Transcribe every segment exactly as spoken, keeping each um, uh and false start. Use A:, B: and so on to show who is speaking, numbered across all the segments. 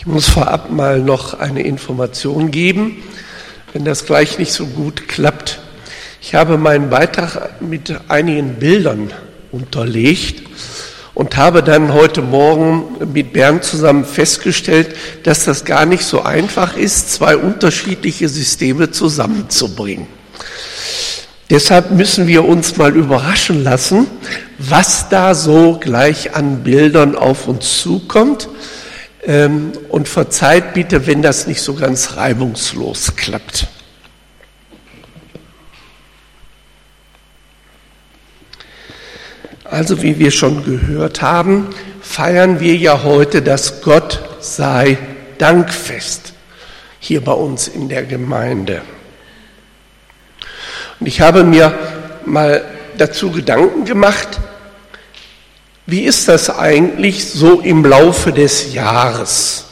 A: Ich muss vorab mal noch eine Information geben, wenn das gleich nicht so gut klappt. Ich habe meinen Beitrag mit einigen Bildern unterlegt und habe dann heute Morgen mit Bernd zusammen festgestellt, dass das gar nicht so einfach ist, zwei unterschiedliche Systeme zusammenzubringen. Deshalb müssen wir uns mal überraschen lassen, was da so gleich an Bildern auf uns zukommt. Und verzeiht bitte, wenn das nicht so ganz reibungslos klappt. Also wie wir schon gehört haben, feiern wir ja heute das Gott sei Dankfest hier bei uns in der Gemeinde. Und ich habe mir mal dazu Gedanken gemacht, wie ist das eigentlich so im Laufe des Jahres?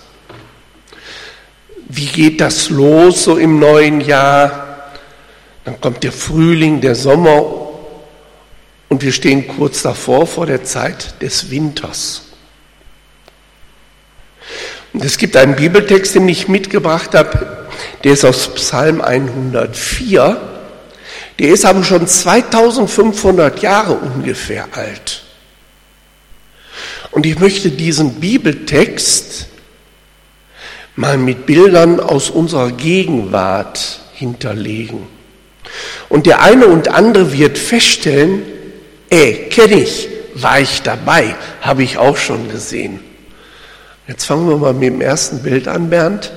A: Wie geht das los so im neuen Jahr? Dann kommt der Frühling, der Sommer und wir stehen kurz davor, vor der Zeit des Winters. Und es gibt einen Bibeltext, den ich mitgebracht habe, der ist aus Psalm hundertvier. Der ist aber schon zweitausendfünfhundert Jahre ungefähr alt. Und ich möchte diesen Bibeltext mal mit Bildern aus unserer Gegenwart hinterlegen. Und der eine und andere wird feststellen, ey, kenne ich, war ich dabei, habe ich auch schon gesehen. Jetzt fangen wir mal mit dem ersten Bild an, Bernd.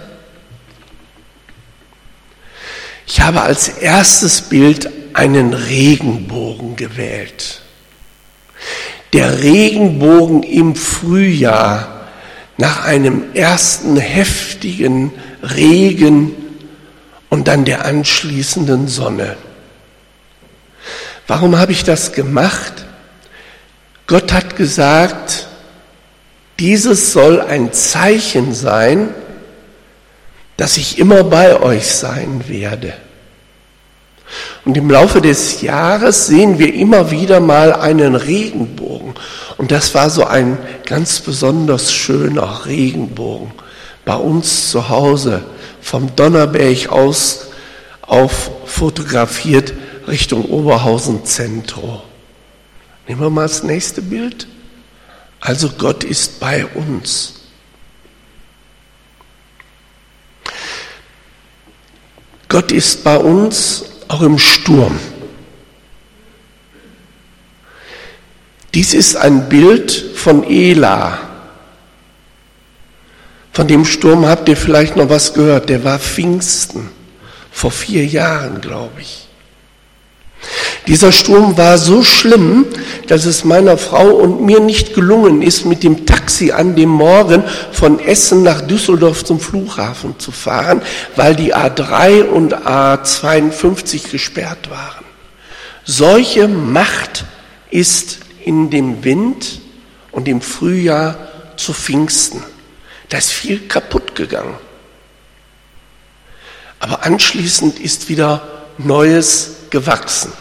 A: Ich habe als erstes Bild einen Regenbogen gewählt. Der Regenbogen im Frühjahr nach einem ersten heftigen Regen und dann der anschließenden Sonne. Warum habe ich das gemacht? Gott hat gesagt, dieses soll ein Zeichen sein, dass ich immer bei euch sein werde. Und im Laufe des Jahres sehen wir immer wieder mal einen Regenbogen. Und das war so ein ganz besonders schöner Regenbogen. Bei uns zu Hause, vom Donnerberg aus auf fotografiert Richtung Oberhausen Zentrum. Nehmen wir mal das nächste Bild. Also Gott ist bei uns. Gott ist bei uns auch im Sturm. Dies ist ein Bild von Ela. Von dem Sturm habt ihr vielleicht noch was gehört. Der war Pfingsten, vor vier Jahren, glaube ich. Dieser Sturm war so schlimm, dass es meiner Frau und mir nicht gelungen ist, mit dem Taxi an dem Morgen von Essen nach Düsseldorf zum Flughafen zu fahren, weil die A drei und A zweiundfünfzig gesperrt waren. Solche Macht ist in dem Wind und im Frühjahr zu Pfingsten. Da ist viel kaputt gegangen. Aber anschließend ist wieder Neues gewachsen.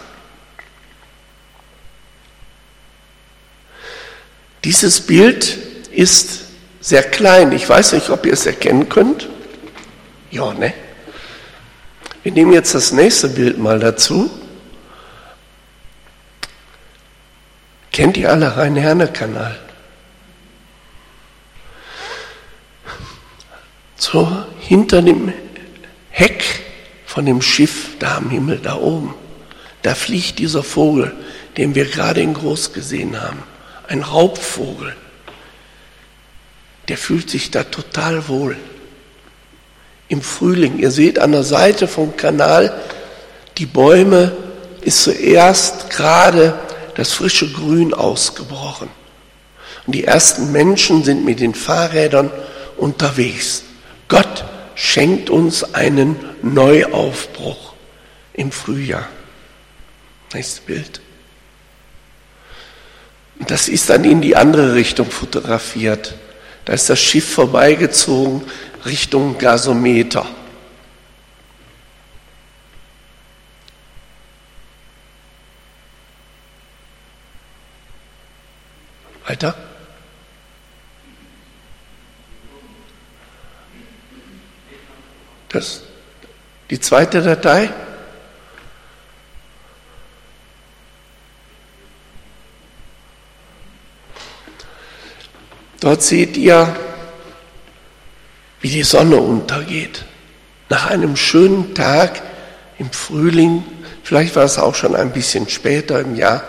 A: Dieses Bild ist sehr klein. Ich weiß nicht, ob ihr es erkennen könnt. Ja, ne? Wir nehmen jetzt das nächste Bild mal dazu. Kennt ihr alle Rhein-Herne-Kanal? So hinter dem Heck von dem Schiff da am Himmel, da oben, da fliegt dieser Vogel, den wir gerade in groß gesehen haben. Ein Raubvogel. Der fühlt sich da total wohl. Im Frühling, ihr seht an der Seite vom Kanal, die Bäume ist zuerst gerade das frische Grün ausgebrochen. Und die ersten Menschen sind mit den Fahrrädern unterwegs. Gott schenkt uns einen Neuaufbruch im Frühjahr. Nächstes Bild. Und das ist dann in die andere Richtung fotografiert. Da ist das Schiff vorbeigezogen Richtung Gasometer. Weiter. Das, die zweite Datei. Dort seht ihr, wie die Sonne untergeht. Nach einem schönen Tag im Frühling, vielleicht war es auch schon ein bisschen später im Jahr.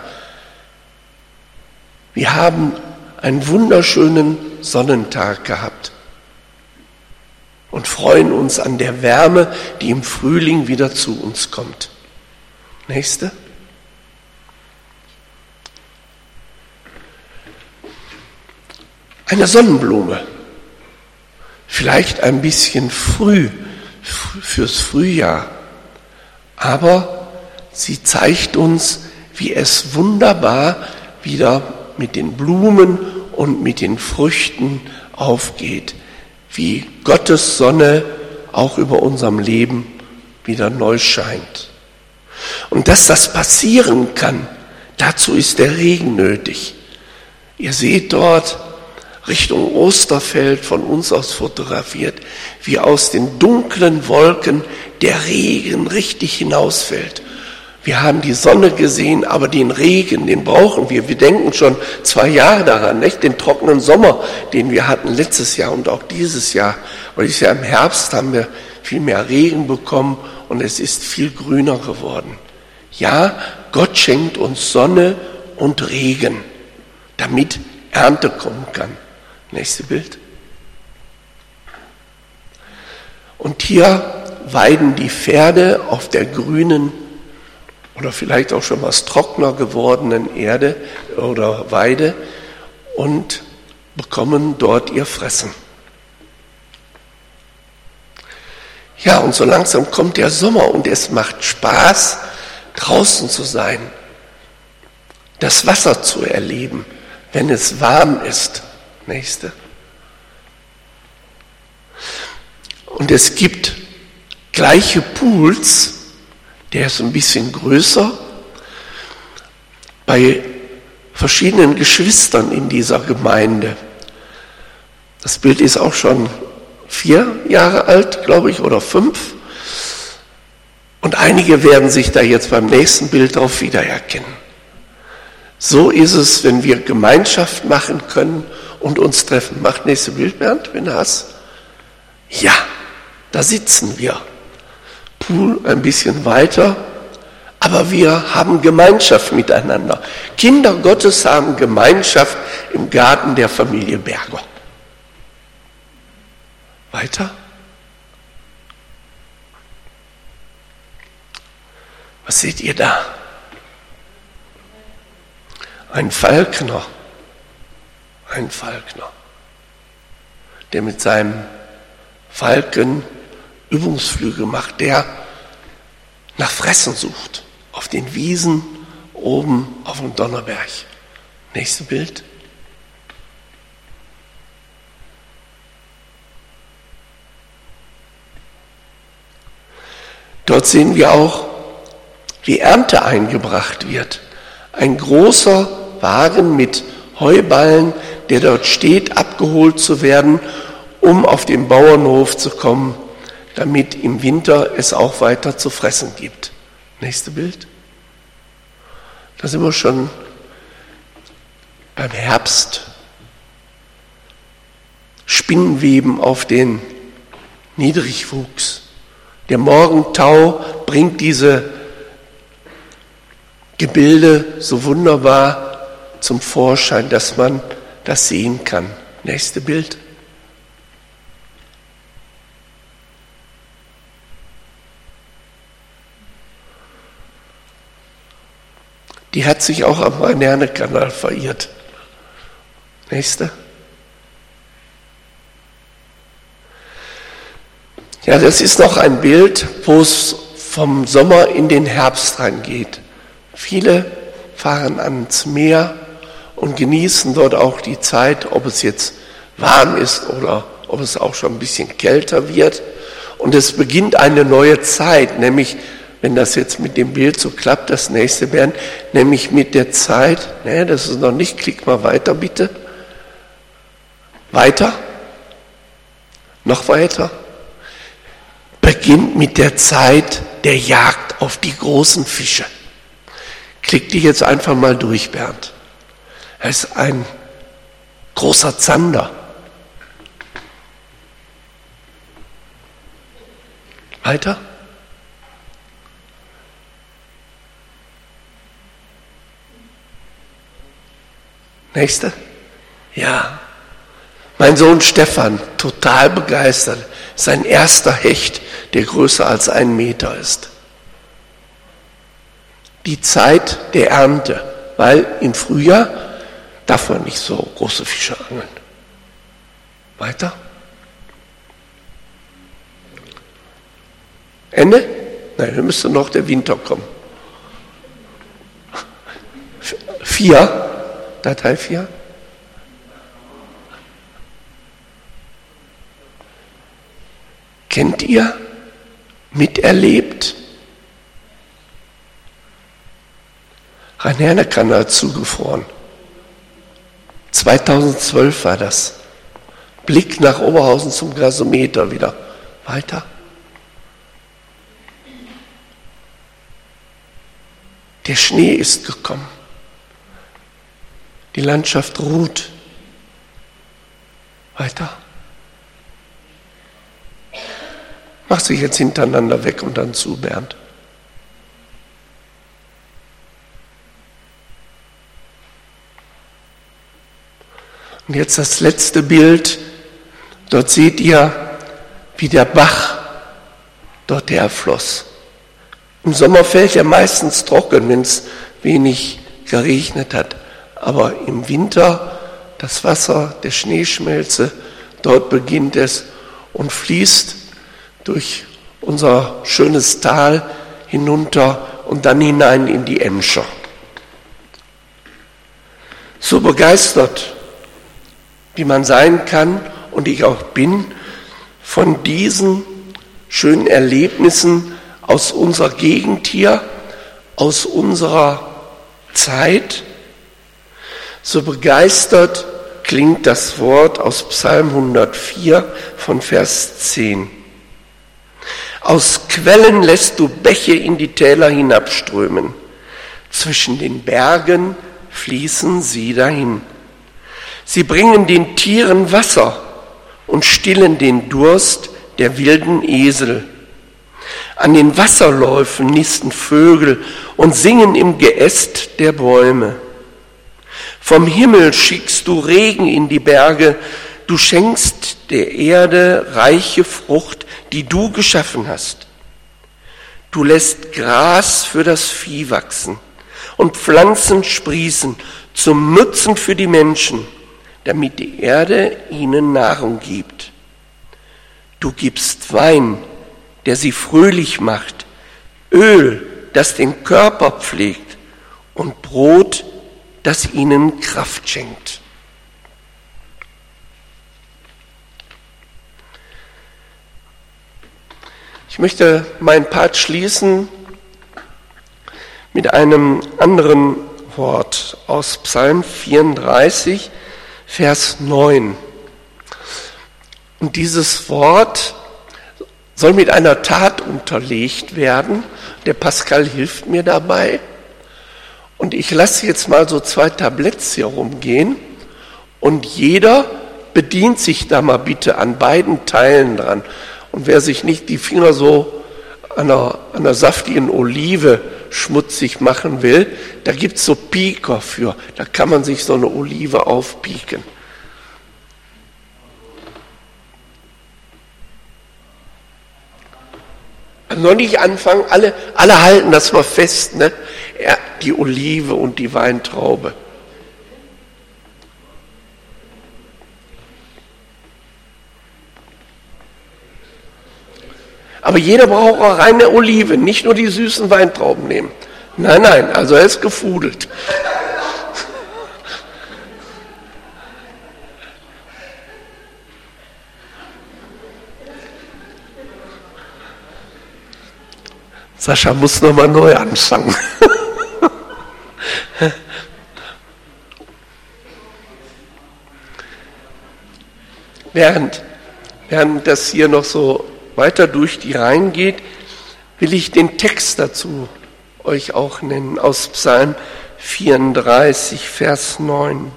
A: Wir haben einen wunderschönen Sonnentag gehabt und freuen uns an der Wärme, die im Frühling wieder zu uns kommt. Nächste. Eine Sonnenblume, vielleicht ein bisschen früh fürs Frühjahr, aber sie zeigt uns, wie es wunderbar wieder mit den Blumen und mit den Früchten aufgeht, wie Gottes Sonne auch über unserem Leben wieder neu scheint. Und dass das passieren kann, dazu ist der Regen nötig. Ihr seht dort Richtung Osterfeld von uns aus fotografiert, wie aus den dunklen Wolken der Regen richtig hinausfällt. Wir haben die Sonne gesehen, aber den Regen, den brauchen wir. Wir denken schon zwei Jahre daran, nicht? Den trockenen Sommer, den wir hatten letztes Jahr und auch dieses Jahr. Weil dieses Jahr im Herbst haben wir viel mehr Regen bekommen und es ist viel grüner geworden. Ja, Gott schenkt uns Sonne und Regen, damit Ernte kommen kann. Nächste Bild. Und hier weiden die Pferde auf der grünen oder vielleicht auch schon was trockener gewordenen Erde oder Weide und bekommen dort ihr Fressen. Ja, und so langsam kommt der Sommer und es macht Spaß, draußen zu sein, das Wasser zu erleben, wenn es warm ist. Nächste. Und es gibt gleiche Pools, der ist ein bisschen größer, bei verschiedenen Geschwistern in dieser Gemeinde. Das Bild ist auch schon vier Jahre alt, glaube ich, oder fünf. Und einige werden sich da jetzt beim nächsten Bild drauf wiedererkennen. So ist es, wenn wir Gemeinschaft machen können und uns treffen. Macht nächste Bild, Bernd, wenn du hast. Ja, da sitzen wir. Pool ein bisschen weiter, aber wir haben Gemeinschaft miteinander. Kinder Gottes haben Gemeinschaft im Garten der Familie Berger. Weiter. Was seht ihr da? Ein Falkner. Ein Falkner, der mit seinem Falken Übungsflüge macht, der nach Fressen sucht, auf den Wiesen oben auf dem Donnerberg. Nächstes Bild. Dort sehen wir auch, wie Ernte eingebracht wird. Ein großer Wagen mit Heuballen, der dort steht, abgeholt zu werden, um auf den Bauernhof zu kommen, damit im Winter es auch weiter zu fressen gibt. Nächste Bild. Da sind wir schon beim Herbst. Spinnenweben auf den Niedrigwuchs. Der Morgentau bringt diese Gebilde so wunderbar zum Vorschein, dass man das sehen kann. Nächste Bild. Die hat sich auch am Marianne-Kanal verirrt. Nächste. Ja, das ist noch ein Bild, wo es vom Sommer in den Herbst reingeht. Viele fahren ans Meer und genießen dort auch die Zeit, ob es jetzt warm ist oder ob es auch schon ein bisschen kälter wird. Und es beginnt eine neue Zeit, nämlich, wenn das jetzt mit dem Bild so klappt, das nächste werden, nämlich mit der Zeit, ne, das ist noch nicht, klick mal weiter bitte. Weiter. Noch weiter. beginnt mit der Zeit der Jagd auf die großen Fische. Klick dich jetzt einfach mal durch, Bernd. Er ist ein großer Zander. Weiter. Nächste. Ja. Mein Sohn Stefan, total begeistert. Sein erster Hecht, der größer als ein Meter ist. Die Zeit der Ernte, weil im Frühjahr darf man nicht so große Fische angeln. Weiter. Ende? Nein, dann müsste noch der Winter kommen. Vier. Datei vier. Kennt ihr? Miterlebt? Rhein-Herne-Kanal zugefroren. zweitausendzwölf war das. Blick nach Oberhausen zum Gasometer wieder. Weiter. Der Schnee ist gekommen. Die Landschaft ruht. Weiter. Mach sie jetzt hintereinander weg und dann zu, Bernd. Und jetzt das letzte Bild. Dort seht ihr, wie der Bach dort herfloss. Im Sommer fällt er meistens trocken, wenn es wenig geregnet hat. Aber im Winter, das Wasser der Schneeschmelze, dort beginnt es und fließt durch unser schönes Tal hinunter und dann hinein in die Emscher. So begeistert, wie man sein kann und ich auch bin, von diesen schönen Erlebnissen aus unserer Gegend hier, aus unserer Zeit, so begeistert klingt das Wort aus Psalm hundertvier von Vers zehn. Aus Quellen lässt du Bäche in die Täler hinabströmen. Zwischen den Bergen fließen sie dahin. Sie bringen den Tieren Wasser und stillen den Durst der wilden Esel. An den Wasserläufen nisten Vögel und singen im Geäst der Bäume. Vom Himmel schickst du Regen in die Berge, du schenkst der Erde reiche Frucht, die du geschaffen hast. Du lässt Gras für das Vieh wachsen und Pflanzen sprießen zum Nutzen für die Menschen, damit die Erde ihnen Nahrung gibt. Du gibst Wein, der sie fröhlich macht, Öl, das den Körper pflegt und Brot, das ihnen Kraft schenkt. Ich möchte meinen Part schließen mit einem anderen Wort aus Psalm vierunddreißig, Vers neun. Und dieses Wort soll mit einer Tat unterlegt werden. Der Pascal hilft mir dabei. Und ich lasse jetzt mal so zwei Tabletts hier rumgehen und jeder bedient sich da mal bitte an beiden Teilen dran. Und wer sich nicht die Finger so an einer, an einer saftigen Olive schmutzig machen will, da gibt es so Pieker für. Da kann man sich so eine Olive aufpieken. Also noch nicht anfangen, alle, alle halten das mal fest, ne? Ja, die Olive und die Weintraube. Aber jeder braucht auch reine Olive, nicht nur die süßen Weintrauben nehmen. Nein, nein, also er ist gefudelt. Sascha muss nochmal neu anfangen. während, während das hier noch so weiter durch die Reihen geht, will ich den Text dazu euch auch nennen, aus Psalm vierunddreißig, Vers neun.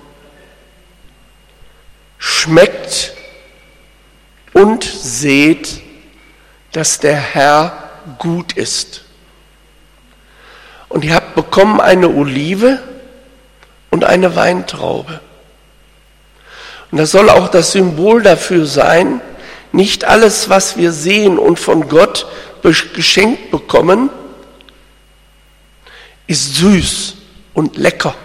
A: Schmeckt und seht, dass der Herr gut ist. Und ihr habt bekommen eine Olive und eine Weintraube. Und das soll auch das Symbol dafür sein, nicht alles, was wir sehen und von Gott geschenkt bekommen, ist süß und lecker,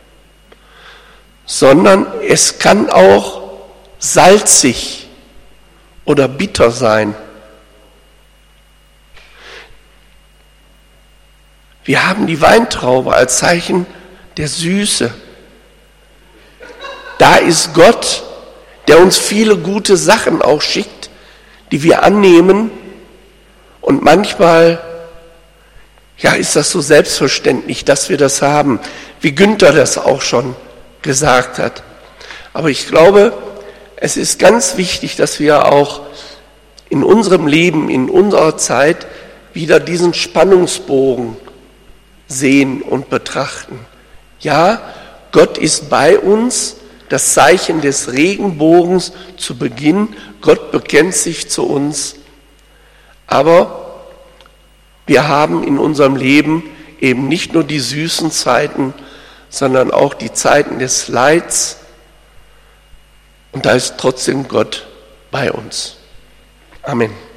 A: sondern es kann auch salzig oder bitter sein. Wir haben die Weintraube als Zeichen der Süße. Da ist Gott, der uns viele gute Sachen auch schickt, die wir annehmen. Und manchmal, ja, ist das so selbstverständlich, dass wir das haben, wie Günther das auch schon gesagt hat. Aber ich glaube, es ist ganz wichtig, dass wir auch in unserem Leben, in unserer Zeit wieder diesen Spannungsbogen sehen und betrachten. Ja, Gott ist bei uns, das Zeichen des Regenbogens zu Beginn. Gott bekennt sich zu uns. Aber wir haben in unserem Leben eben nicht nur die süßen Zeiten, sondern auch die Zeiten des Leids. Und da ist trotzdem Gott bei uns. Amen.